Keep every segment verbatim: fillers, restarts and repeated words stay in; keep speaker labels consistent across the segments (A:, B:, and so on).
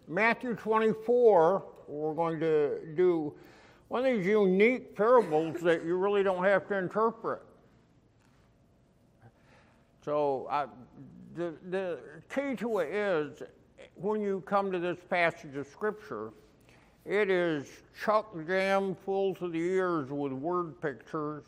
A: Matthew twenty-four, we're going to do one of these unique parables that you really don't have to interpret. So uh, the, the key to it is, when you come to this passage of Scripture, it is chock jam full to the ears with word pictures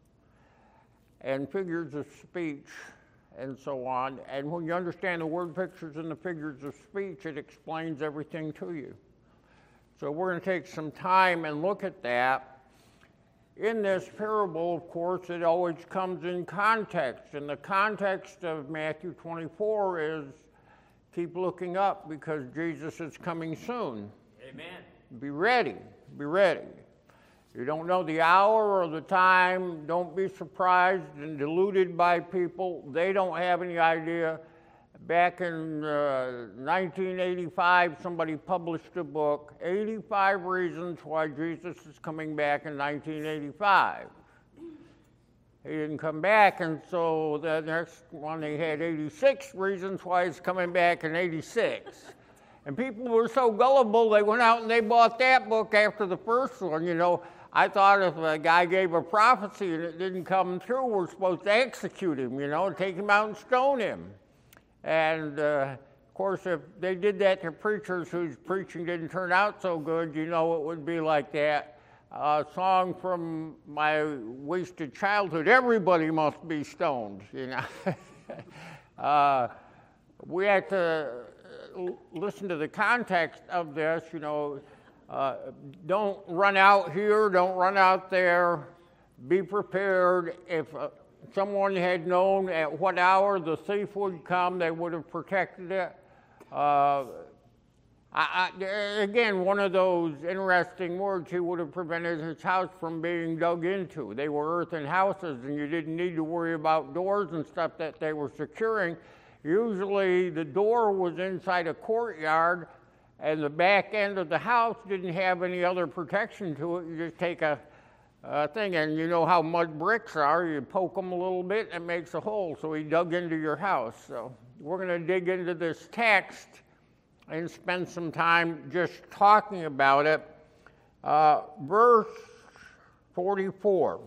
A: and figures of speech and so on. And when you understand the word pictures and the figures of speech, it explains everything to you. So we're going to take some time and look at that. In this parable, of course, it always comes in context. And the context of Matthew twenty-four is keep looking up because Jesus is coming soon.
B: Amen.
A: Be ready. Be ready. You don't know the hour or the time. Don't be surprised and deluded by people. They don't have any idea. Back in uh, nineteen eighty-five, somebody published a book, eighty-five Reasons Why Jesus is Coming Back in nineteen eighty-five. He didn't come back, and so the next one they had eighty-six Reasons Why He's Coming Back in eighty-six. And people were so gullible, they went out and they bought that book after the first one. You know, I thought if a guy gave a prophecy and it didn't come through, we're supposed to execute him, you know, take him out and stone him. And, uh, of course, if they did that to preachers whose preaching didn't turn out so good, you know it would be like that. A song from my wasted childhood, everybody must be stoned, you know. uh, we have to listen to the context of this, you know. Uh, don't run out here, don't run out there. Be prepared. If uh, someone had known at what hour the thief would come, they would have protected it. Uh, I, I, again, one of those interesting words, he would have prevented his house from being dug into. They were earthen houses, and you didn't need to worry about doors and stuff that they were securing. Usually the door was inside a courtyard, and the back end of the house didn't have any other protection to it. You just take a, a thing, and you know how mud bricks are. You poke them a little bit, and it makes a hole. So he dug into your house. So we're going to dig into this text and spend some time just talking about it. Uh, verse forty-four.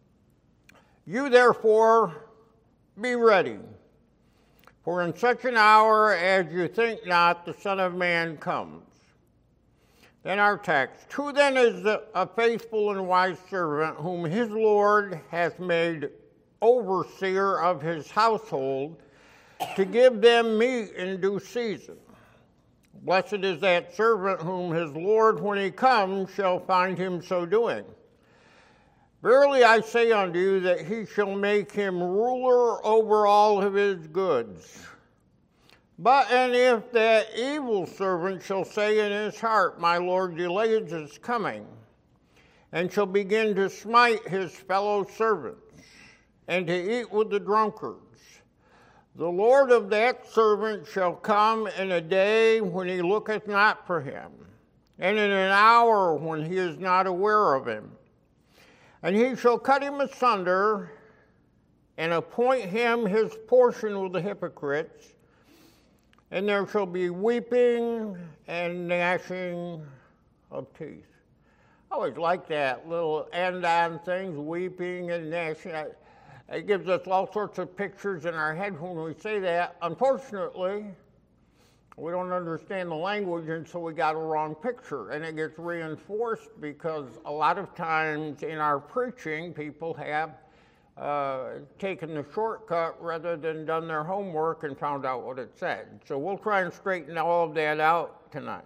A: You therefore be ready, for in such an hour as you think not, the Son of Man comes. Then our text. Who then is a faithful and wise servant whom his Lord hath made overseer of his household to give them meat in due season? Blessed is that servant whom his Lord, when he comes, shall find him so doing. Verily I say unto you that he shall make him ruler over all of his goods. But and if that evil servant shall say in his heart, My Lord delays his coming, and shall begin to smite his fellow servants, and to eat with the drunkards, the Lord of that servant shall come in a day when he looketh not for him, and in an hour when he is not aware of him. And he shall cut him asunder, and appoint him his portion with the hypocrites, and there shall be weeping and gnashing of teeth. I always like that little end-on things, weeping and gnashing. It gives us all sorts of pictures in our head when we say that. Unfortunately, we don't understand the language, and so we got a wrong picture. And it gets reinforced because a lot of times in our preaching, people have uh, taken the shortcut rather than done their homework and found out what it said. So we'll try and straighten all of that out tonight.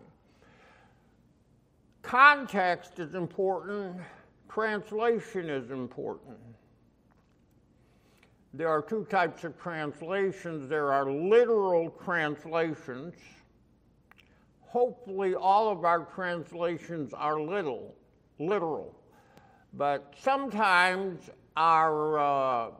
A: Context is important. Translation is important. There are two types of translations. There are literal translations. Hopefully all of our translations are little, literal. But sometimes our uh,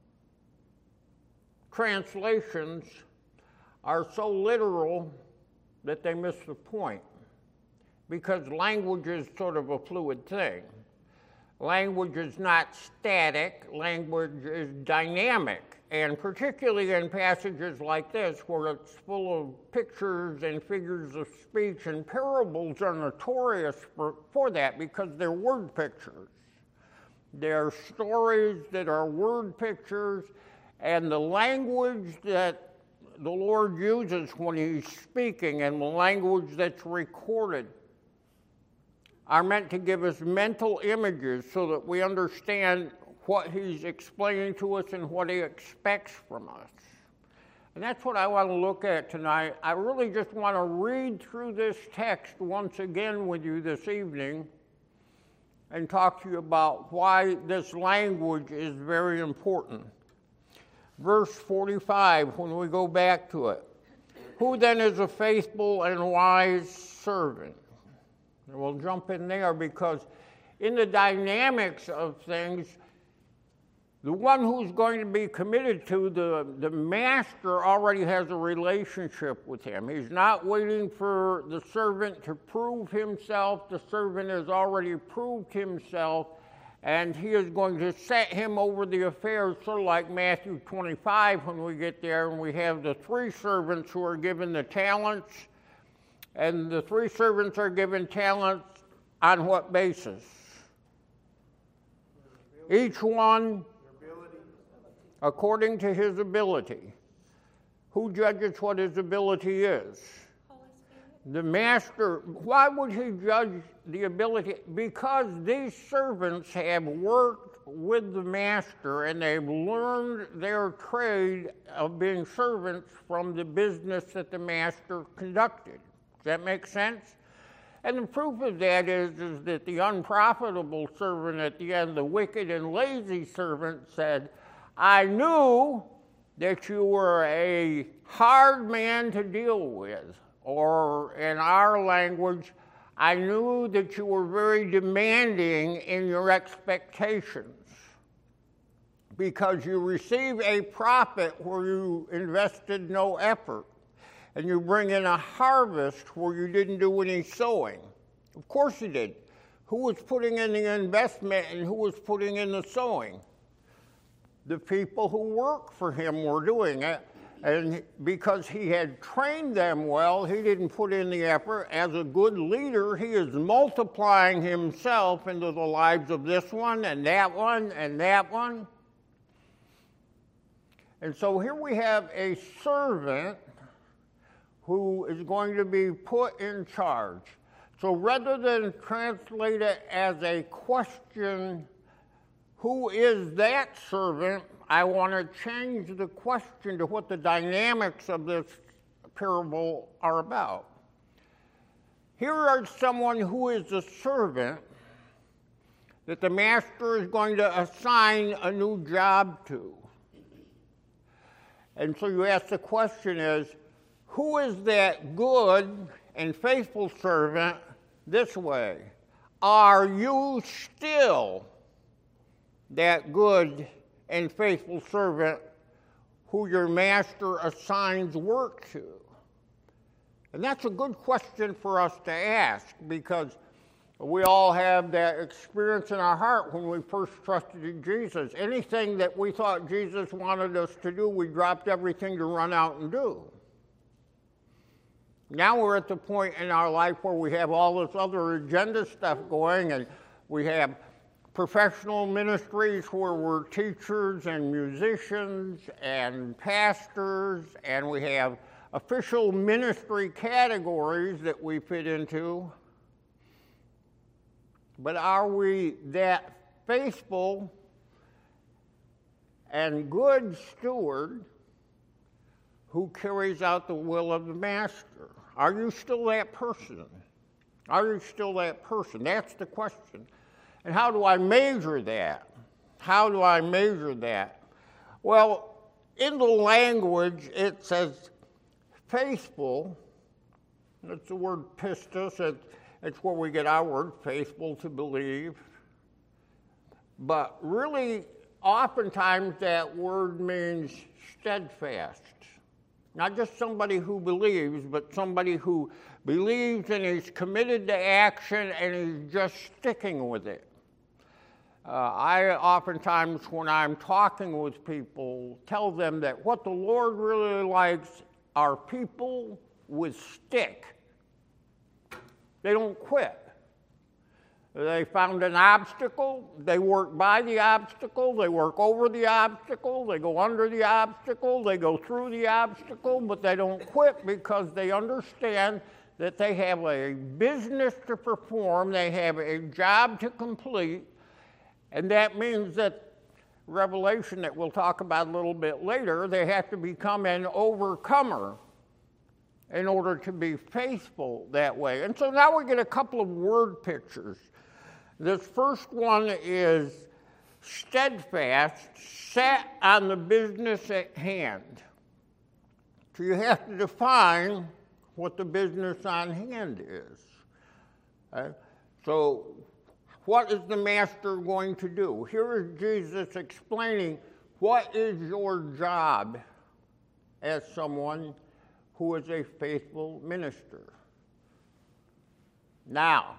A: translations are so literal that they miss the point, because language is sort of a fluid thing. Language is not static. Language is dynamic. and particularly in passages like this where it's full of pictures and figures of speech, and parables are notorious for, for that because they're word pictures. They're stories that are word pictures, and the language that the Lord uses when he's speaking and the language that's recorded are meant to give us mental images so that we understand what he's explaining to us and what he expects from us. And that's what I want to look at tonight. I really just want to read through this text once again with you this evening and talk to you about why this language is very important. Verse forty-five, when we go back to it. Who then is a faithful and wise servant? And we'll jump in there because in the dynamics of things, the one who's going to be committed to, the, the master already has a relationship with him. He's not waiting for the servant to prove himself. The servant has already proved himself, and he is going to set him over the affairs, sort of like Matthew twenty-five when we get there, and we have the three servants who are given the talents, and the three servants are given talents on what basis? Each one according to his ability. Who judges what his ability is? The master. Why would he judge the ability? Because these servants have worked with the master and they've learned their trade of being servants from the business that the master conducted. Does that make sense? And the proof of that is, is that the unprofitable servant at the end, the wicked and lazy servant, said, I knew that you were a hard man to deal with, or in our language, I knew that you were very demanding in your expectations because you receive a profit where you invested no effort, and you bring in a harvest where you didn't do any sowing. Of course you did. Who was putting in the investment and who was putting in the sowing? The people who work for him were doing it, and because he had trained them well, he didn't put in the effort. As a good leader, he is multiplying himself into the lives of this one and that one and that one. And so here we have a servant who is going to be put in charge. So rather than translate it as a question, who is that servant, I want to change the question to what the dynamics of this parable are about. Here are someone who is a servant that the master is going to assign a new job to. And so you ask the question is, who is that good and faithful servant this way? Are you still that good and faithful servant who your master assigns work to? And that's a good question for us to ask, because we all have that experience in our heart when we first trusted in Jesus. Anything that we thought Jesus wanted us to do, we dropped everything to run out and do. Now we're at the point in our life where we have all this other agenda stuff going, and we have professional ministries where we're teachers and musicians and pastors, and we have official ministry categories that we fit into. But are we that faithful and good steward who carries out the will of the master? Are you still that person? Are you still that person? That's the question. And how do I measure that? How do I measure that? Well, in the language, it says faithful. That's the word pistis. It, it's where we get our word, faithful, to believe. But really, oftentimes that word means steadfast. Not just somebody who believes, but somebody who believes and is committed to action and is just sticking with it. Uh, I oftentimes, when I'm talking with people, tell them that what the Lord really likes are people with stick. They don't quit. They found an obstacle, they work by the obstacle, they work over the obstacle, they go under the obstacle, they go through the obstacle, but they don't quit because they understand that they have a business to perform, they have a job to complete, and that means that Revelation that we'll talk about a little bit later, they have to become an overcomer in order to be faithful that way. And so now we get a couple of word pictures. This first one is steadfast, set on the business at hand. So you have to define what the business on hand is. Okay? So what is the master going to do? Here is Jesus explaining what is your job as someone who is a faithful minister. Now,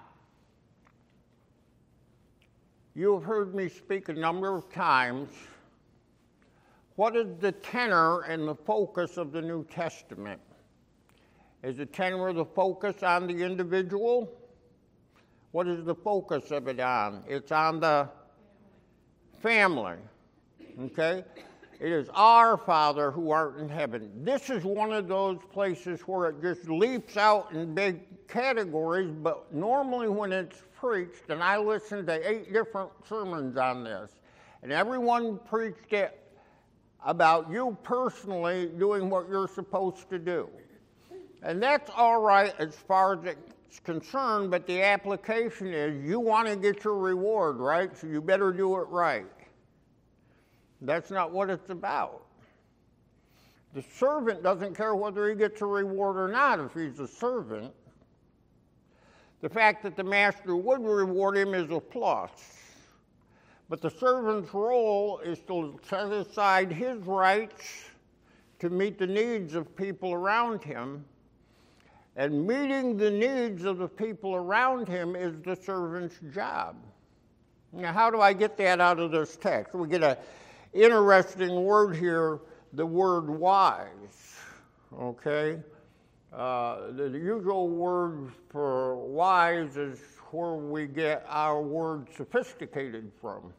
A: you have heard me speak a number of times. What is the tenor and the focus of the New Testament? Is the tenor the focus on the individual? What is the focus of it on? It's on the family. Okay? It is our Father who art in heaven. This is one of those places where it just leaps out in big categories, but normally when it's preached, and I listened to eight different sermons on this, and everyone preached it about you personally doing what you're supposed to do. And that's all right as far as it's concerned, but the application is you want to get your reward, right? So you better do it right. That's not what it's about. The servant doesn't care whether he gets a reward or not if he's a servant. The fact that the master would reward him is a plus. But the servant's role is to set aside his rights to meet the needs of people around him. And meeting the needs of the people around him is the servant's job. Now, how do I get that out of this text? We get an interesting word here, the word wise, okay? Uh, the, the usual word for wise is where we get our word sophisticated from.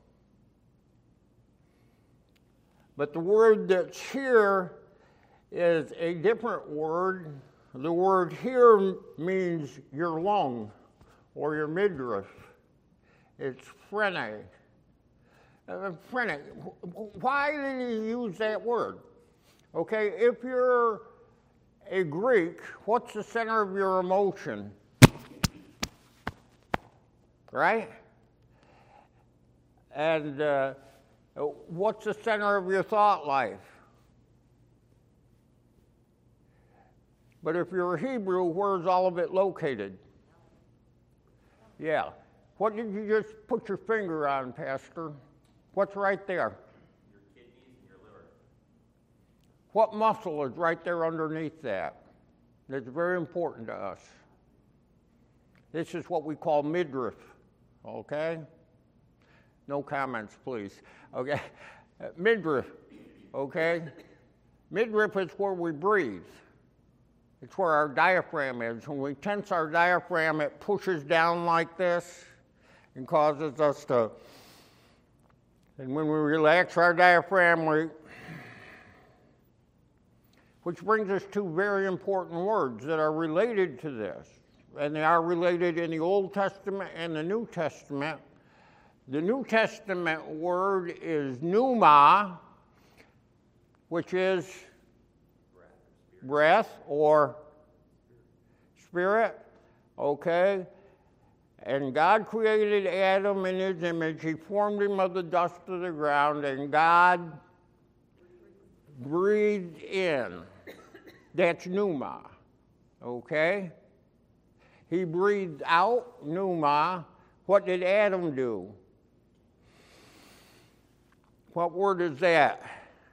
A: But the word that's here is a different word. The word here means your lung or your midriff. It's phrene. Uh, phrene. Why did he use that word? Okay, if you're a Greek, what's the center of your emotion? Right? And uh, what's the center of your thought life? But if you're a Hebrew, where's all of it located? Yeah. What did you just put your finger on, Pastor? What's right there?
B: Your kidneys and your liver.
A: What muscle is right there underneath that? That's very important to us. This is what we call midriff, okay? No comments, please. Okay, uh, midriff, okay? Midriff is where we breathe. It's where our diaphragm is. When we tense our diaphragm, it pushes down like this and causes us to, and when we relax our diaphragm, we, which brings us to very important words that are related to this. And they are related in the Old Testament and the New Testament. The New Testament word is pneuma, which is breath or spirit, okay? And God created Adam in his image. He formed him of the dust of the ground, and God breathed in. That's pneuma, okay? He breathed out pneuma. What did Adam do? What word is that?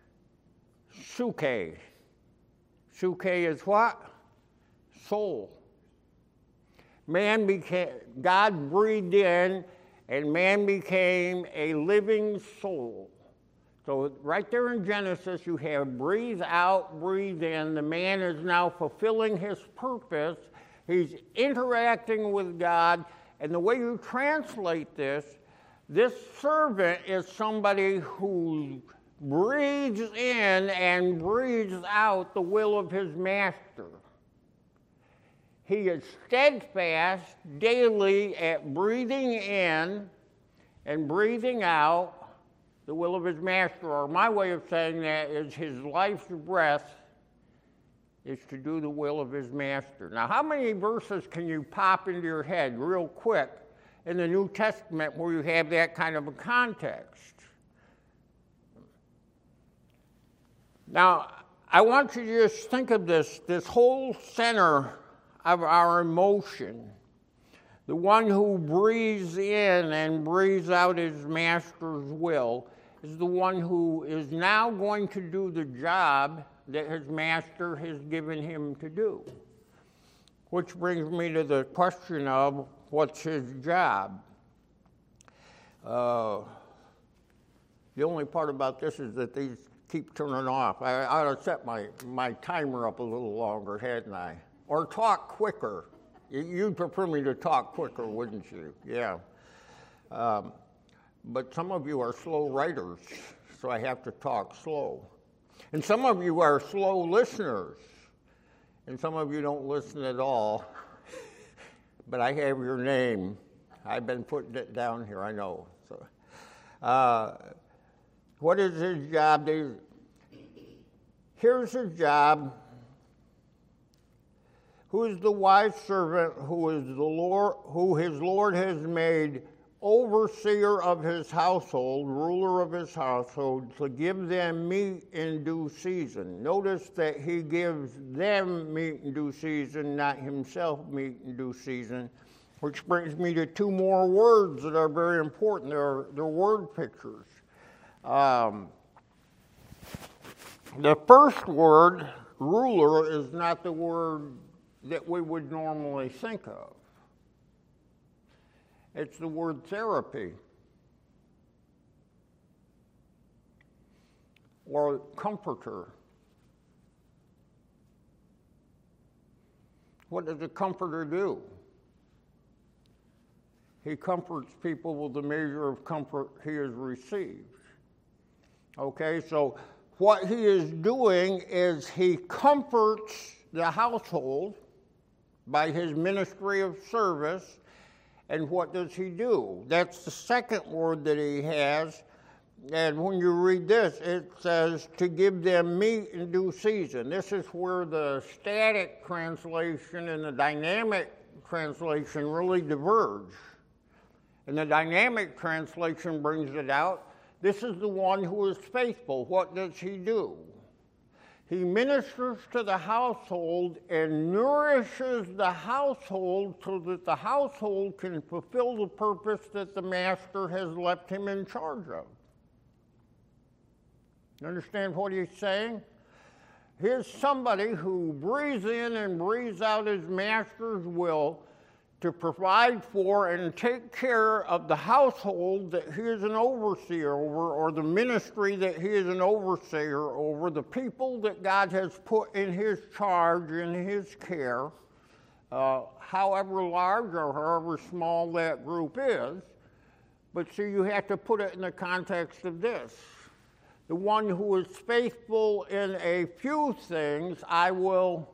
A: Suke. Suke is what? Soul. Man became, God breathed in and man became a living soul. So right there in Genesis, you have breathe out, breathe in. The man is now fulfilling his purpose. He's interacting with God. And the way you translate this, this servant is somebody who breathes in and breathes out the will of his master. He is steadfast daily at breathing in and breathing out the will of his master, or my way of saying that is his life's breath is to do the will of his master. Now, how many verses can you pop into your head real quick in the New Testament where you have that kind of a context? Now, I want you to just think of this, this whole center of our emotion. The one who breathes in and breathes out his master's will is the one who is now going to do the job that his master has given him to do. Which brings me to the question of what's his job? Uh, the only part about this is that these keep turning off. I, I ought to set my, my timer up a little longer, hadn't I? Or talk quicker. You'd prefer me to talk quicker, wouldn't you? Yeah. Um, but some of you are slow writers, so I have to talk slow. And some of you are slow listeners, and some of you don't listen at all. But I have your name. I've been putting it down here, I know. So, uh, what is his job? Here's his job. Who is the wise servant who is the Lord, who his Lord has made overseer of his household, ruler of his household, to give them meat in due season. Notice that he gives them meat in due season, not himself meat in due season, which brings me to two more words that are very important. They're, they're word pictures. Um, the first word, ruler, is not the word that we would normally think of. It's the word therapy or comforter. What does a comforter do? He comforts people with the measure of comfort he has received. Okay, so what he is doing is he comforts the household by his ministry of service. And what does he do? That's the second word that he has. And when you read this, it says to give them meat in due season. This is where the static translation and the dynamic translation really diverge. And the dynamic translation brings it out. This is the one who is faithful. What does he do? He ministers to the household and nourishes the household so that the household can fulfill the purpose that the master has left him in charge of. You understand what he's saying? Here's somebody who breathes in and breathes out his master's will to provide for and take care of the household that he is an overseer over, or the ministry that he is an overseer over, the people that God has put in his charge, in his care, uh, however large or however small that group is. But see, you have to put it in the context of this. The one who is faithful in a few things, I will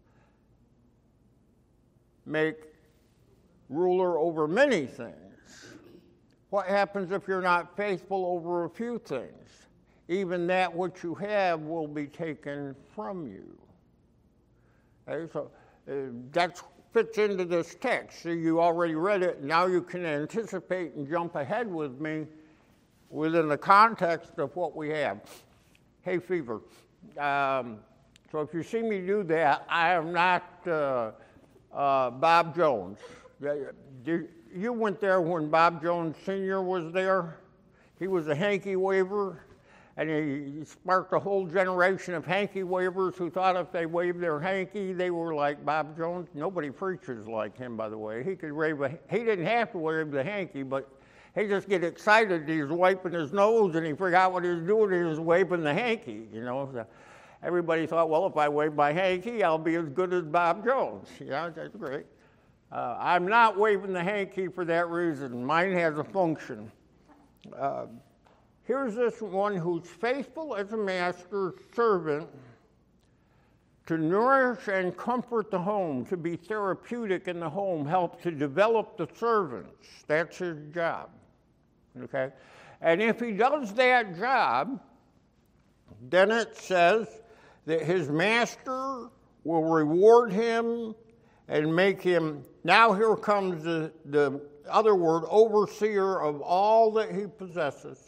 A: make ruler over many things. What happens if you're not faithful over a few things? Even that which you have will be taken from you. Okay, so uh, that fits into this text. So you already read it. Now you can anticipate and jump ahead with me within the context of what we have. Hay fever. Um, so if you see me do that, I am not uh, uh, Bob Jones. You went there when Bob Jones Senior was there. He was a hanky waver, and he sparked a whole generation of hanky wavers who thought if they waved their hanky, they were like Bob Jones. Nobody preaches like him, by the way. He could wave a, he didn't have to wave the hanky, but he just get excited. He's wiping his nose, and he forgot what he was doing. He was waving the hanky, you know. So everybody thought, well, if I wave my hanky, I'll be as good as Bob Jones. Yeah, that's great. Uh, I'm not waving the hanky for that reason. Mine has a function. Uh, here's this one who's faithful as a master's servant to nourish and comfort the home, to be therapeutic in the home, help to develop the servants. That's his job, okay? And if he does that job, then it says that his master will reward him and make him, now here comes the, the other word, overseer of all that he possesses.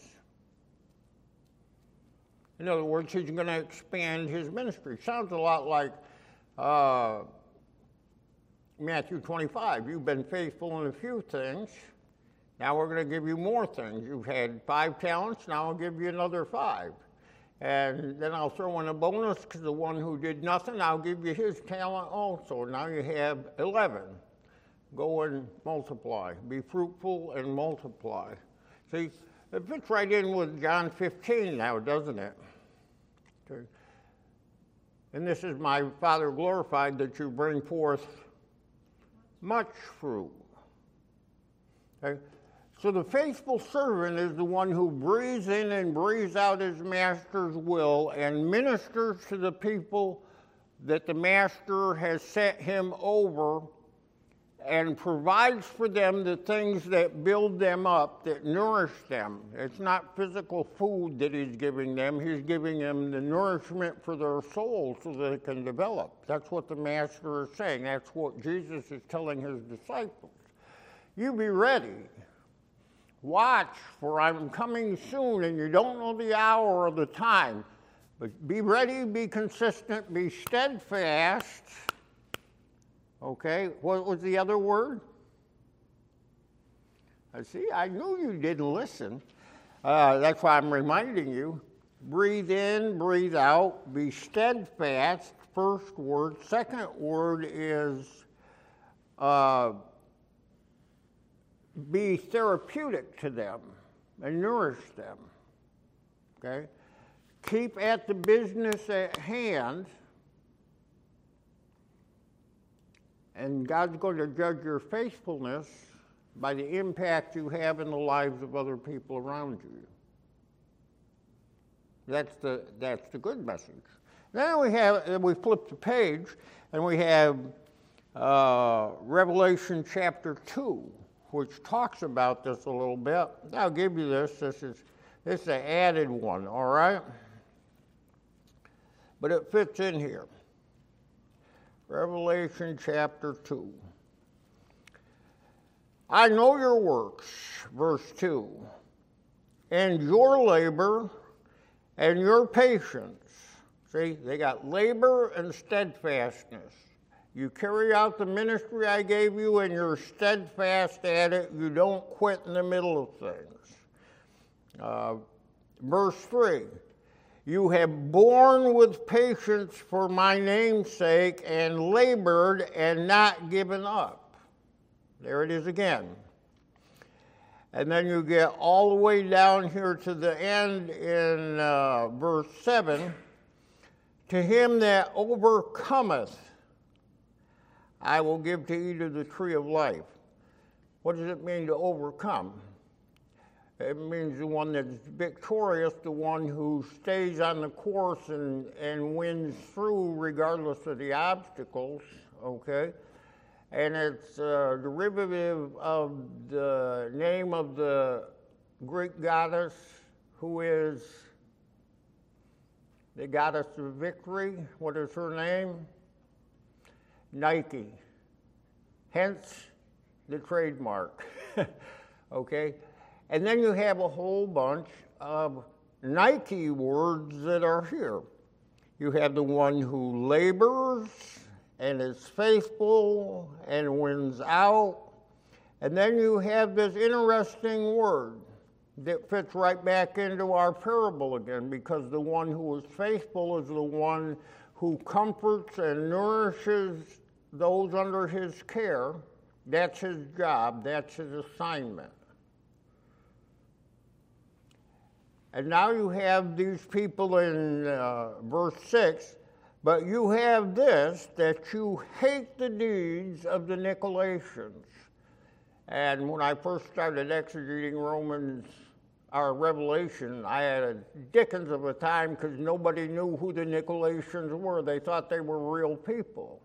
A: In other words, he's going to expand his ministry. Sounds a lot like uh, Matthew twenty-five. You've been faithful in a few things. Now we're going to give you more things. You've had five talents. Now I'll give you another five. And then I'll throw in a bonus because the one who did nothing, I'll give you his talent also. Now you have eleven. Go and multiply. Be fruitful and multiply. See, it fits right in with John fifteen now, doesn't it? Okay. And this is my Father glorified, that you bring forth much fruit. Okay. So the faithful servant is the one who breathes in and breathes out his master's will and ministers to the people that the master has set him over, and provides for them the things that build them up, that nourish them. It's not physical food that he's giving them. He's giving them the nourishment for their souls so that they can develop. That's what the master is saying. That's what Jesus is telling his disciples. You be ready. Watch, for I'm coming soon, and you don't know the hour or the time. But be ready, be consistent, be steadfast. Okay, what was the other word? I see, I knew you didn't listen. Uh, that's why I'm reminding you. Breathe in, breathe out, be steadfast, first word. Second word is uh, be therapeutic to them and nourish them. Okay? Keep at the business at hand. And God's going to judge your faithfulness by the impact you have in the lives of other people around you. That's the, that's the good message. Then we have, we flip the page, and we have uh, Revelation chapter two, which talks about this a little bit. I'll give you this. This is, this is an added one, all right? But it fits in here. Revelation chapter two. I know your works, verse two, and your labor and your patience. See, they got labor and steadfastness. You carry out the ministry I gave you, and you're steadfast at it. You don't quit in the middle of things. Uh, verse three. You have borne with patience for my name's sake, and labored and not given up. There it is again. And then you get all the way down here to the end in uh, verse seven. To him that overcometh, I will give to eat of the tree of life. What does it mean to overcome? It means the one that's victorious, the one who stays on the course and, and wins through regardless of the obstacles, okay? And it's a derivative of the name of the Greek goddess who is the goddess of victory. What is her name? Nike. Hence the trademark, okay? And then you have a whole bunch of Nike words that are here. You have the one who labors and is faithful and wins out. And then you have this interesting word that fits right back into our parable again, because the one who is faithful is the one who comforts and nourishes those under his care. That's his job. That's his assignment. And now you have these people in uh, verse six, but you have this, that you hate the deeds of the Nicolaitans. And when I first started exegeting Romans, or Revelation, I had a dickens of a time because nobody knew who the Nicolaitans were. They thought they were real people.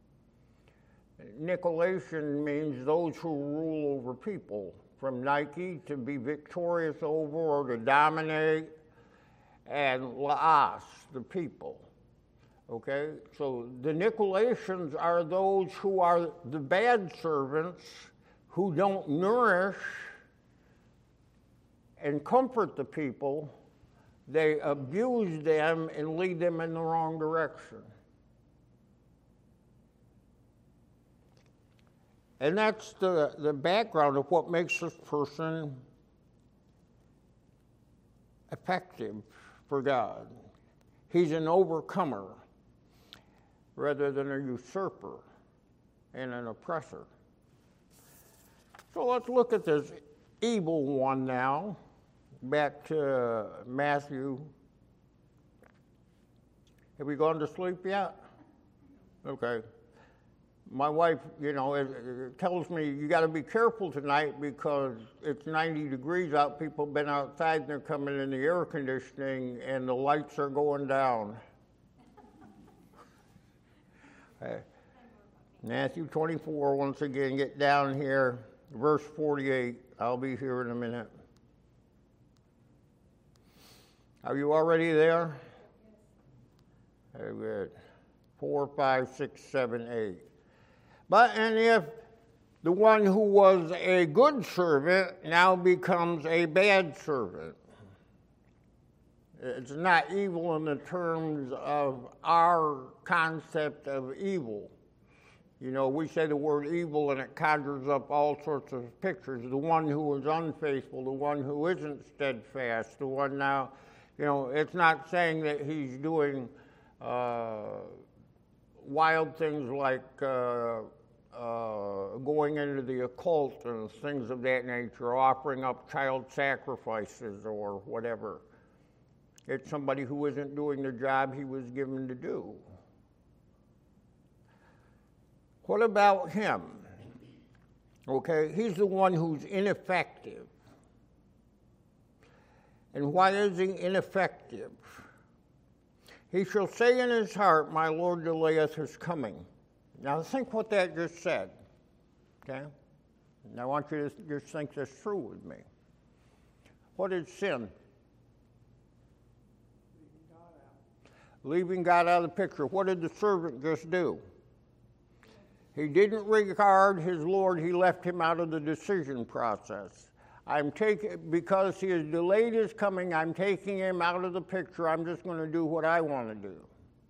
A: Nicolaitan means those who rule over people, from Nike, to be victorious over or to dominate, and Laos, the people. Okay, so the Nicolaitans are those who are the bad servants who don't nourish and comfort the people. They abuse them and lead them in the wrong direction. And that's the, the background of what makes this person effective for God. He's an overcomer rather than a usurper and an oppressor. So let's look at this evil one now. Back to Matthew. Have we gone to sleep yet? Okay. My wife, you know, it, it tells me you got to be careful tonight because it's ninety degrees out. People have been outside and they're coming in the air conditioning and the lights are going down. Okay. Matthew twenty-four, once again, get down here. Verse forty-eight. I'll be here in a minute. Are you already there? Very good. Four, five, six, seven, eight. But, and if the one who was a good servant now becomes a bad servant, it's not evil in the terms of our concept of evil. You know, we say the word evil and it conjures up all sorts of pictures. The one who is unfaithful, the one who isn't steadfast, the one now, you know, it's not saying that he's doing uh, wild things like uh, uh, going into the occult and things of that nature, offering up child sacrifices or whatever. It's somebody who isn't doing the job he was given to do. What about him? Okay, he's the one who's ineffective. And why is he ineffective? He shall say in his heart, my Lord delayeth his coming. Now think what that just said, okay? And I want you to just think this through with me. What is sin? Leaving God out of the picture. What did the servant just do? He didn't regard his Lord. He left him out of the decision process. I'm taking, because he has delayed his coming, I'm taking him out of the picture. I'm just going to do what I want to do.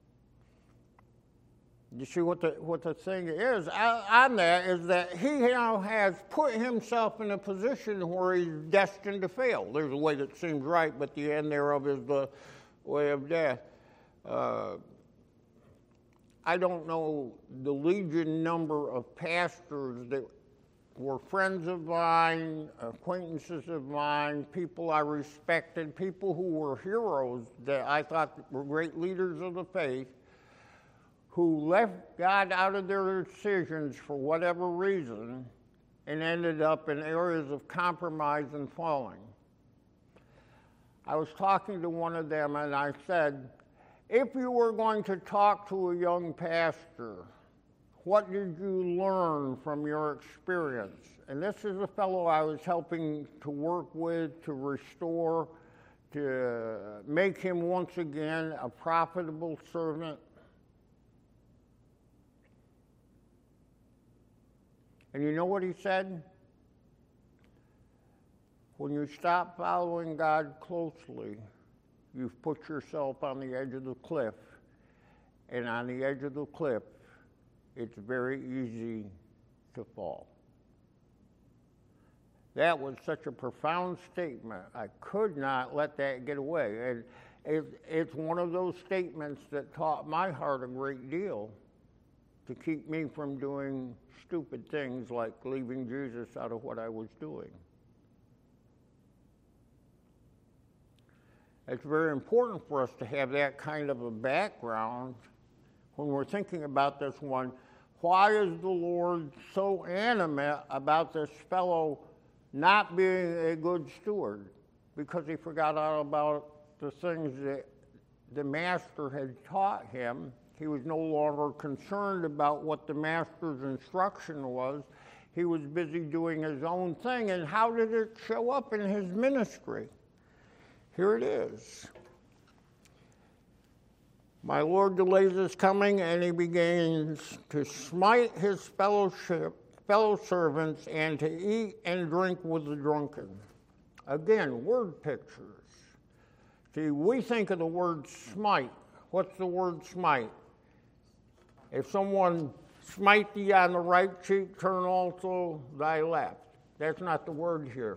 A: You see what the what the thing is on that is that he now has put himself in a position where he's destined to fail. There's a way that seems right, but the end thereof is the way of death. Uh, I don't know the legion number of pastors that were friends of mine, acquaintances of mine, people I respected, people who were heroes that I thought were great leaders of the faith, who left God out of their decisions for whatever reason and ended up in areas of compromise and falling. I was talking to one of them and I said, if you were going to talk to a young pastor, what did you learn from your experience? And this is a fellow I was helping to work with, to restore, to make him once again a profitable servant. And you know what he said? When you stop following God closely, you've put yourself on the edge of the cliff. And on the edge of the cliff, it's very easy to fall. That was such a profound statement. I could not let that get away. And it, it's one of those statements that taught my heart a great deal to keep me from doing stupid things like leaving Jesus out of what I was doing. It's very important for us to have that kind of a background when we're thinking about this one. Why is the Lord so animate about this fellow not being a good steward? Because he forgot all about the things that the master had taught him. He was no longer concerned about what the master's instruction was. He was busy doing his own thing. And how did it show up in his ministry? Here it is. My Lord delays his coming, and he begins to smite his fellowship, fellow servants and to eat and drink with the drunken. Again, word pictures. See, we think of the word smite. What's the word smite? If someone smite thee on the right cheek, turn also thy left. That's not the word here.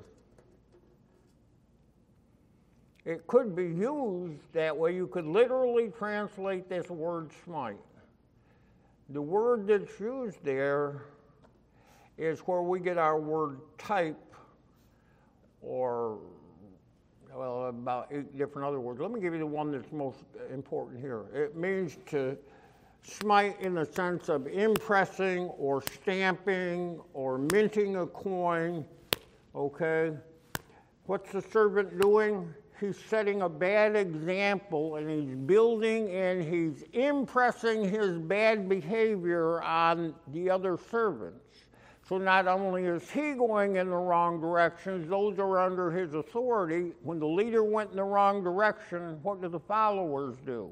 A: It could be used that way. You could literally translate this word smite. The word that's used there is where we get our word type, or, well, about eight different other words. Let me give you the one that's most important here. It means to smite in the sense of impressing or stamping or minting a coin, okay? What's the servant doing? He's setting a bad example, and he's building and he's impressing his bad behavior on the other servants. So not only is he going in the wrong direction, those are under his authority. When the leader went in the wrong direction, what do the followers do?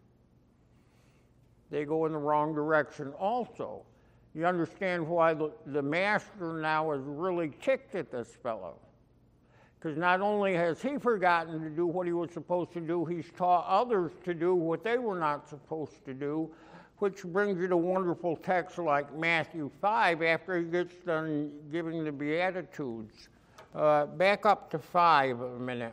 A: They go in the wrong direction also. You understand why the, the master now is really ticked at this fellow. Because not only has he forgotten to do what he was supposed to do, he's taught others to do what they were not supposed to do, which brings you to wonderful texts like Matthew five after he gets done giving the Beatitudes. Uh, back up to five a minute.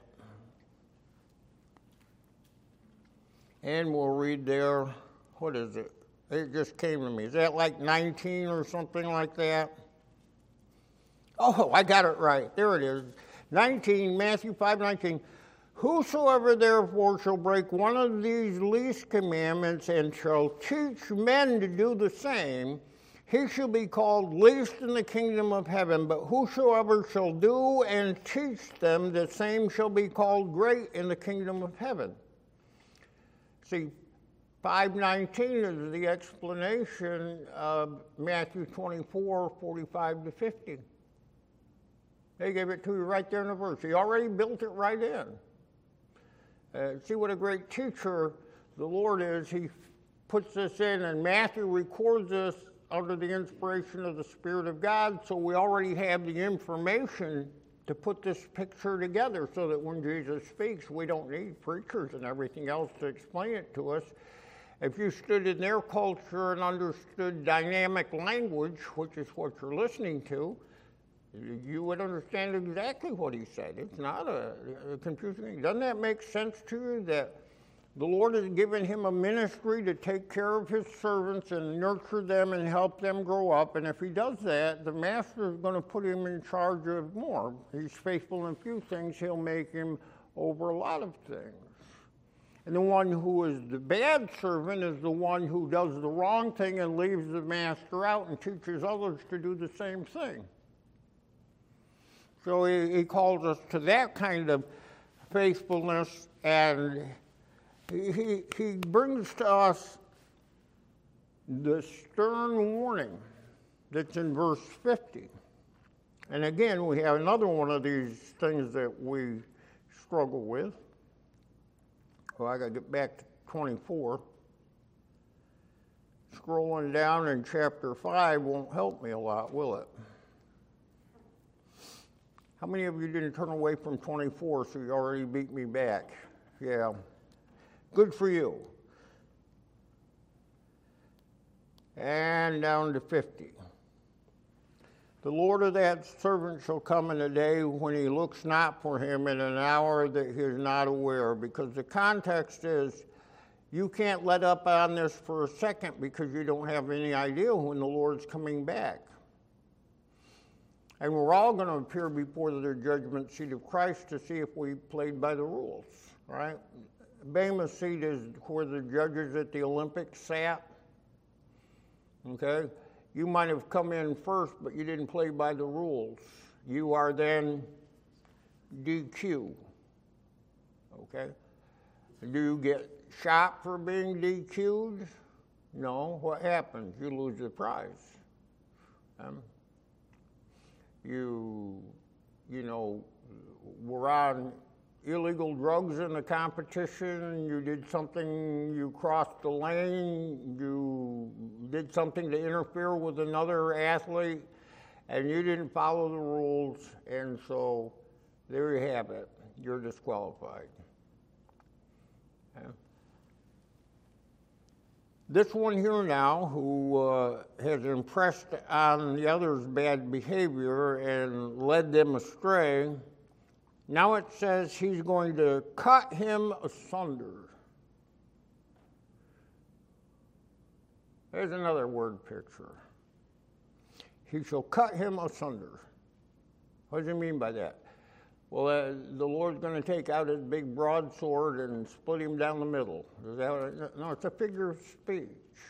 A: And we'll read there, what is it? It just came to me. Is that like nineteen or something like that? Oh, I got it right. There it is. nineteen, Matthew five nineteen. Whosoever therefore shall break one of these least commandments and shall teach men to do the same, he shall be called least in the kingdom of heaven. But whosoever shall do and teach them, the same shall be called great in the kingdom of heaven. See, five nineteen is the explanation of Matthew twenty-four, forty-five to fifty. They gave it to you right there in the verse. He already built it right in. Uh, see what a great teacher the Lord is. He puts this in, and Matthew records this under the inspiration of the Spirit of God, so we already have the information to put this picture together so that when Jesus speaks, we don't need preachers and everything else to explain it to us. If you stood in their culture and understood dynamic language, which is what you're listening to, you would understand exactly what he said. It's not a, a confusing thing. Doesn't that make sense to you that the Lord has given him a ministry to take care of his servants and nurture them and help them grow up? And if he does that, the master is going to put him in charge of more. He's faithful in few things. He'll make him over a lot of things. And the one who is the bad servant is the one who does the wrong thing and leaves the master out and teaches others to do the same thing. So he, he calls us to that kind of faithfulness, and he, he, he brings to us the stern warning that's in verse fifty. And again, we have another one of these things that we struggle with. Well, I got to get back to twenty-four. Scrolling down in chapter five won't help me a lot, will it? How many of you didn't turn away from twenty-four, so you already beat me back? Yeah. Good for you. And down to fifty. The Lord of that servant shall come in a day when he looks not for him, in an hour that he is not aware. Because the context is, you can't let up on this for a second because you don't have any idea when the Lord's coming back. And we're all going to appear before the judgment seat of Christ to see if we played by the rules. right? Bema seat is where the judges at the Olympics sat. Okay? You might have come in first, but you didn't play by the rules. You are then D Q. Okay? Do you get shot for being D Q'd? No. What happens? You lose the prize. Um, you, you know, were on illegal drugs in the competition, you did something, you crossed the lane, you did something to interfere with another athlete, and you didn't follow the rules, and so there you have it. You're disqualified. Okay. This one here now, who uh, has impressed on the others' bad behavior and led them astray, now it says he's going to cut him asunder. There's another word picture. He shall cut him asunder. What does he mean by that? Well, uh, the Lord's going to take out his big broadsword and split him down the middle. Is that what it, no, it's a figure of speech.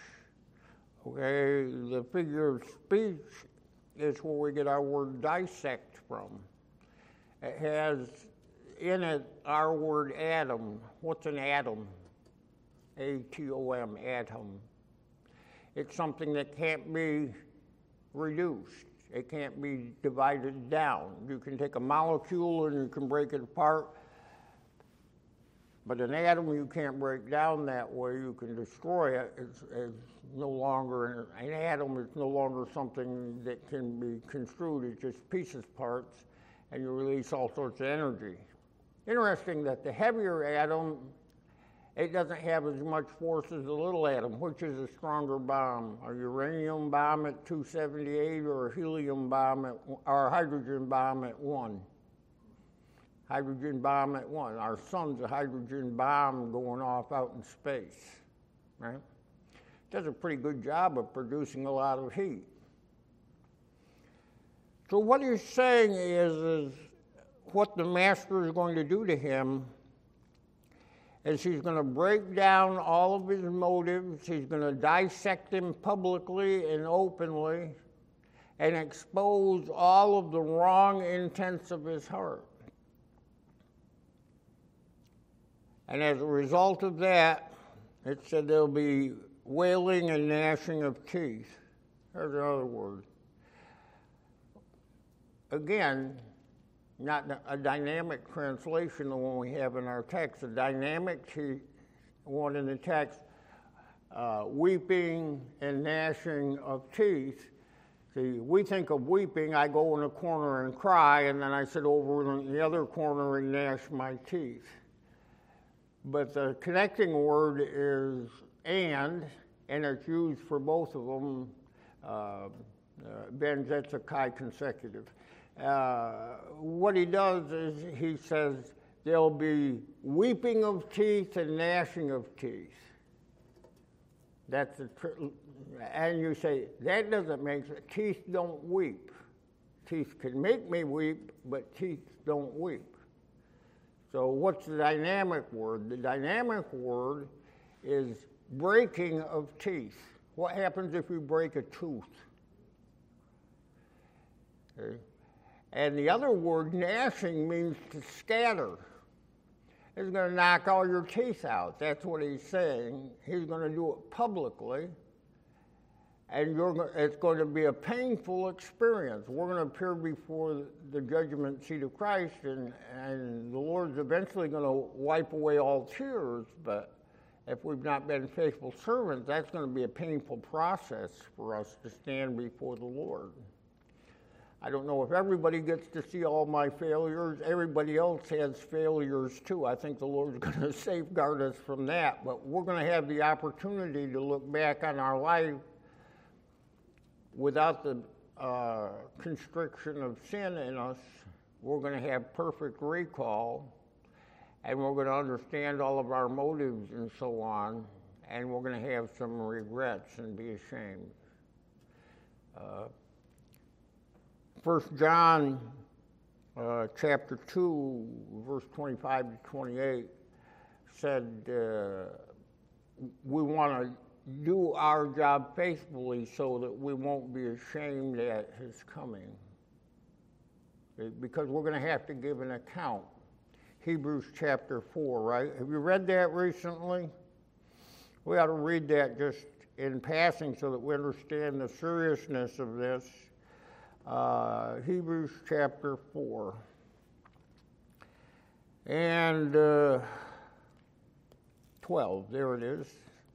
A: Okay, the figure of speech is where we get our word dissect from. It has in it our word atom. What's an atom? A T O M, atom. It's something that can't be reduced. It can't be divided down. You can take a molecule and you can break it apart, but an atom you can't break down that way. You can destroy it. It's, it's no longer, an atom is no longer something that can be construed. It's just pieces, parts, and you release all sorts of energy. Interesting that the heavier atom, it doesn't have as much force as the little atom. Which is a stronger bomb? A uranium bomb at two seventy-eight or a helium bomb at, or a hydrogen bomb at one? Hydrogen bomb at one. Our sun's a hydrogen bomb going off out in space, right? Does a pretty good job of producing a lot of heat. So what he's saying is, is what the master is going to do to him is he's going to break down all of his motives. He's going to dissect him publicly and openly and expose all of the wrong intents of his heart. And as a result of that, it said there'll be wailing and gnashing of teeth. There's another word. Again, not a dynamic translation, the one we have in our text. A dynamic te- one in the text, uh, weeping and gnashing of teeth. See, we think of weeping, I go in a corner and cry, and then I sit over in the other corner and gnash my teeth. But the connecting word is and, and it's used for both of them, uh, uh, Ben Zetzakai consecutive. Uh, what he does is he says there'll be weeping of teeth and gnashing of teeth. That's the tr- and you say that doesn't make sense. Teeth don't weep. Teeth can make me weep, but teeth don't weep. So what's the dynamic word? The dynamic word is breaking of teeth. What happens if you break a tooth? Okay. And the other word, gnashing, means to scatter. He's going to knock all your teeth out. That's what he's saying. He's going to do it publicly, and you're, it's going to be a painful experience. We're going to appear before the judgment seat of Christ, and, and the Lord's eventually going to wipe away all tears, but if we've not been faithful servants, that's going to be a painful process for us to stand before the Lord. I don't know if everybody gets to see all my failures. Everybody else has failures too. I think the Lord's going to safeguard us from that. But we're going to have the opportunity to look back on our life without the uh, constriction of sin in us. We're going to have perfect recall, and we're going to understand all of our motives and so on, and we're going to have some regrets and be ashamed. Uh, First John uh, chapter two, verse twenty-five to twenty-eight, said uh, we want to do our job faithfully so that we won't be ashamed at his coming. Because we're going to have to give an account. Hebrews chapter four, right? Have you read that recently? We ought to read that just in passing so that we understand the seriousness of this. Uh, Hebrews chapter four. And uh, twelve, there it is.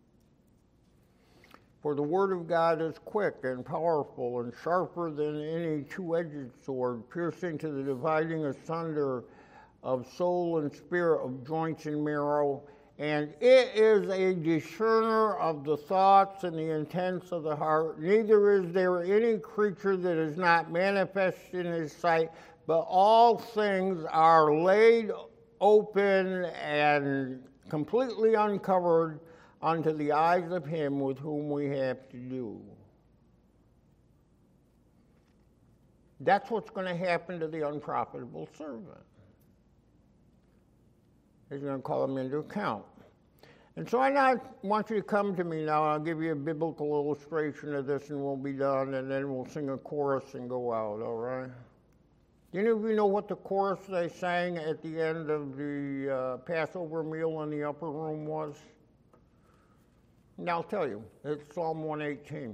A: For the word of God is quick and powerful and sharper than any two-edged sword, piercing to the dividing asunder of soul and spirit, of joints and marrow, and it is a discerner of the thoughts and the intents of the heart. Neither is there any creature that is not manifest in his sight, but all things are laid open and completely uncovered unto the eyes of him with whom we have to do. That's what's going to happen to the unprofitable servant. He's going to call him into account. And so I not want you to come to me now, and I'll give you a biblical illustration of this, and we'll be done, and then we'll sing a chorus and go out, all right? Do any of you know what the chorus they sang at the end of the uh, Passover meal in the upper room was? Now I'll tell you, it's Psalm one eighteen.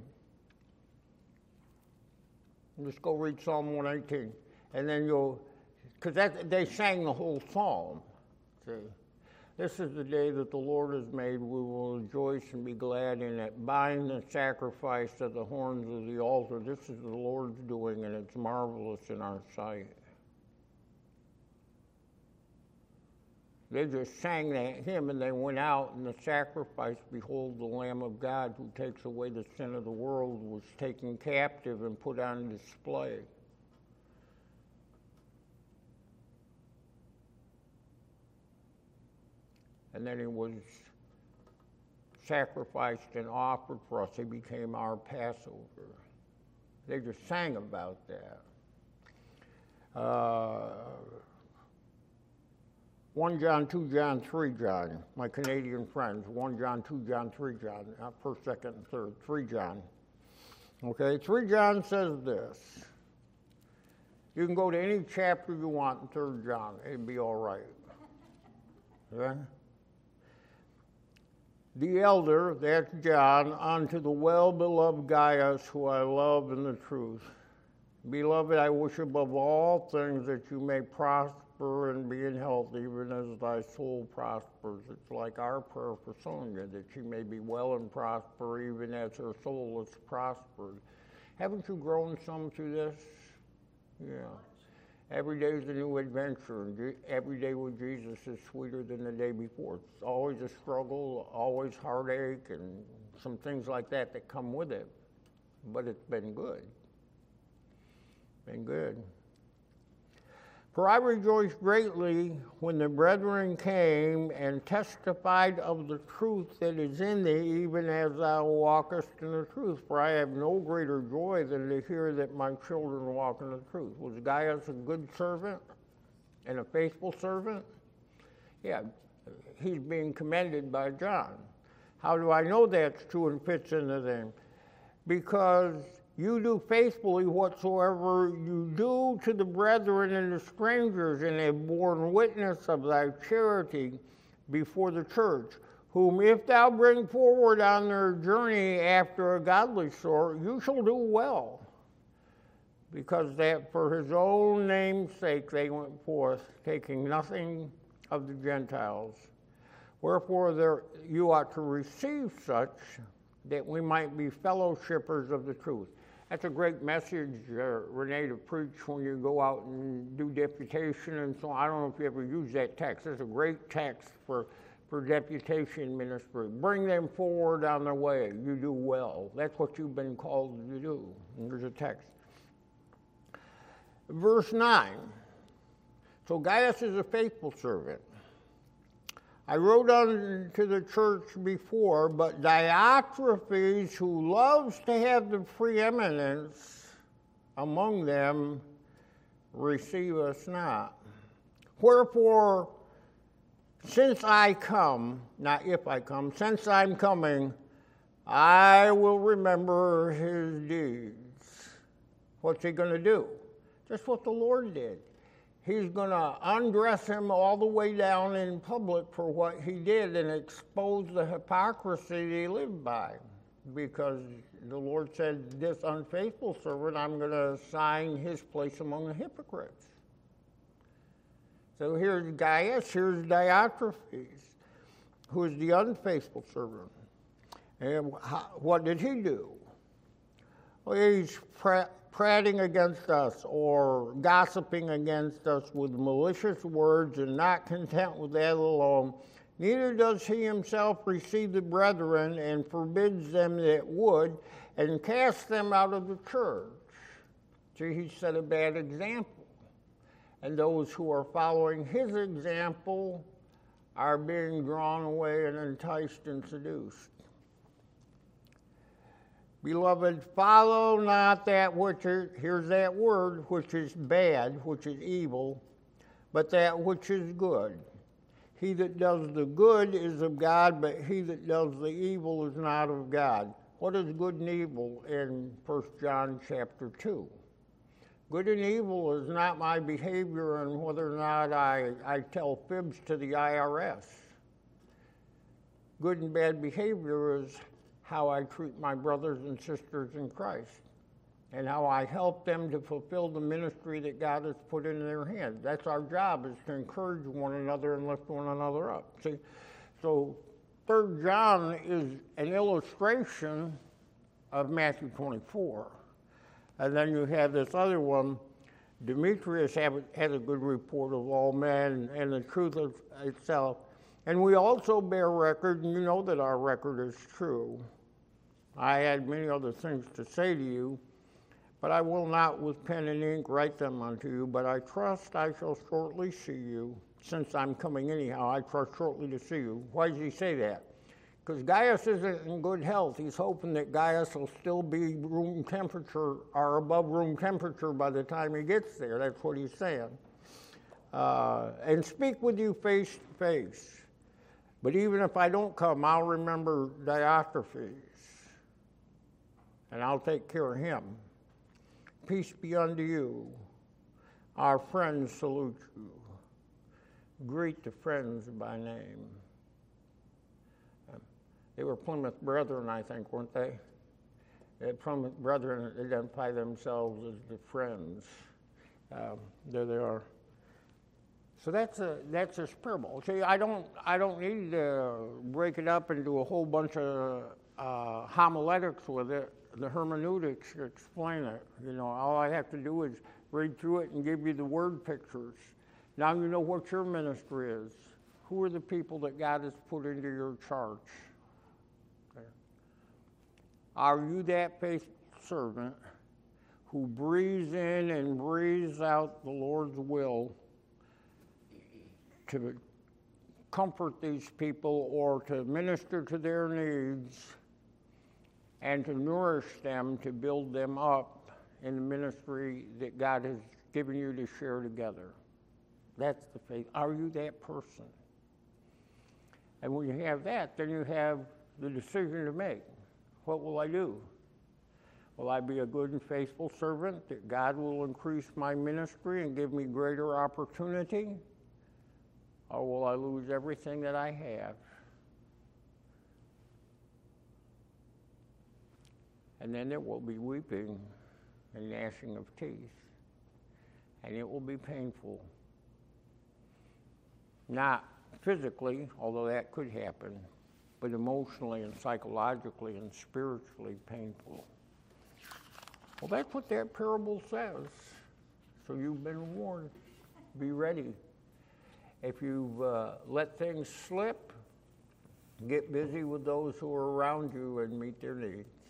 A: Just go read Psalm one eighteen, and then you'll, because they sang the whole psalm. See, this is the day that the Lord has made. We will rejoice and be glad in it. Bind the sacrifice at the horns of the altar. This is the Lord's doing, and it's marvelous in our sight. They just sang that hymn, and they went out, and the sacrifice, behold, the Lamb of God who takes away the sin of the world, was taken captive and put on display. And then he was sacrificed and offered for us. He became our Passover. They just sang about that. Uh, First John, two John, three John, my Canadian friends. First John, two John, three John, not first, second, and third. three John. Okay, three John says this. You can go to any chapter you want in third John. It'd be all right. Okay? The elder, that's John, unto the well-beloved Gaius, who I love in the truth. Beloved, I wish above all things that you may prosper and be in health, even as thy soul prospers. It's like our prayer for Sonia, that she may be well and prosper, even as her soul is prospered. Haven't you grown some through this? Yeah. Every day is a new adventure, and every day with Jesus is sweeter than the day before. It's always a struggle, always heartache, and some things like that that come with it. But it's been good. Been good. For I rejoiced greatly when the brethren came and testified of the truth that is in thee, even as thou walkest in the truth. For I have no greater joy than to hear that my children walk in the truth. Was Gaius a good servant and a faithful servant? Yeah, he's being commended by John. How do I know that's true and fits into them? Because you do faithfully whatsoever you do to the brethren and the strangers, and have borne witness of thy charity before the church, whom if thou bring forward on their journey after a godly sort, you shall do well, because that for his own name's sake they went forth, taking nothing of the Gentiles. Wherefore there you ought to receive such, that we might be fellowshippers of the truth. That's a great message, uh, Renee, to preach when you go out and do deputation and so on. I don't know if you ever use that text. It's a great text for, for deputation ministry. Bring them forward on their way. You do well. That's what you've been called to do. And there's a text. Verse nine. So Gaius is a faithful servant. I wrote unto the church before, but Diotrephes, who loves to have the preeminence among them, receive us not. Wherefore, since I come, not if I come, since I'm coming, I will remember his deeds. What's he going to do? Just what the Lord did. He's going to undress him all the way down in public for what he did and expose the hypocrisy that he lived by. Because the Lord said, this unfaithful servant, I'm going to assign his place among the hypocrites. So here's Gaius, here's Diotrephes, who is the unfaithful servant. And how, what did he do? Well, he's pra- prating against us or gossiping against us with malicious words, and not content with that alone. Neither does he himself receive the brethren, and forbids them that would, and casts them out of the church. See, he set a bad example. And those who are following his example are being drawn away and enticed and seduced. Beloved, follow not that which is, here's that word, which is bad, which is evil, but that which is good. He that does the good is of God, but he that does the evil is not of God. What is good and evil in First John chapter two? Good and evil is not my behavior and whether or not I, I tell fibs to the I R S. Good and bad behavior is how I treat my brothers and sisters in Christ and how I help them to fulfill the ministry that God has put in their hands. That's our job, is to encourage one another and lift one another up. See, so Third John is an illustration of Matthew twenty-four. And then you have this other one, Demetrius have, had a good report of all men and the truth of itself. And we also bear record, and you know that our record is true. I had many other things to say to you, but I will not with pen and ink write them unto you, but I trust I shall shortly see you. Since I'm coming anyhow, I trust shortly to see you. Why does he say that? Because Gaius isn't in good health. He's hoping that Gaius will still be room temperature or above room temperature by the time he gets there. That's what he's saying. Uh, and speak with you face to face. But even if I don't come, I'll remember Diotrephes, and I'll take care of him. Peace be unto you. Our friends salute you. Greet the friends by name. They were Plymouth Brethren, I think, weren't they? The Plymouth Brethren identify themselves as the friends. Um, there they are. So that's a that's a parable. See, I don't I don't need to break it up into a whole bunch of uh, homiletics with it. The hermeneutics explain it. You know, all I have to do is read through it and give you the word pictures. Now you know what your ministry is. Who are the people that God has put into your charge? Are you that faithful servant who breathes in and breathes out the Lord's will to comfort these people or to minister to their needs and to nourish them, to build them up in the ministry that God has given you to share together? That's the faith. Are you that person? And when you have that, then you have the decision to make. What will I do? Will I be a good and faithful servant that God will increase my ministry and give me greater opportunity? Or will I lose everything that I have? And then there will be weeping and gnashing of teeth. And it will be painful. Not physically, although that could happen, but emotionally and psychologically and spiritually painful. Well, that's what that parable says. So you've been warned. Be ready. If you've uh, let things slip, get busy with those who are around you and meet their needs.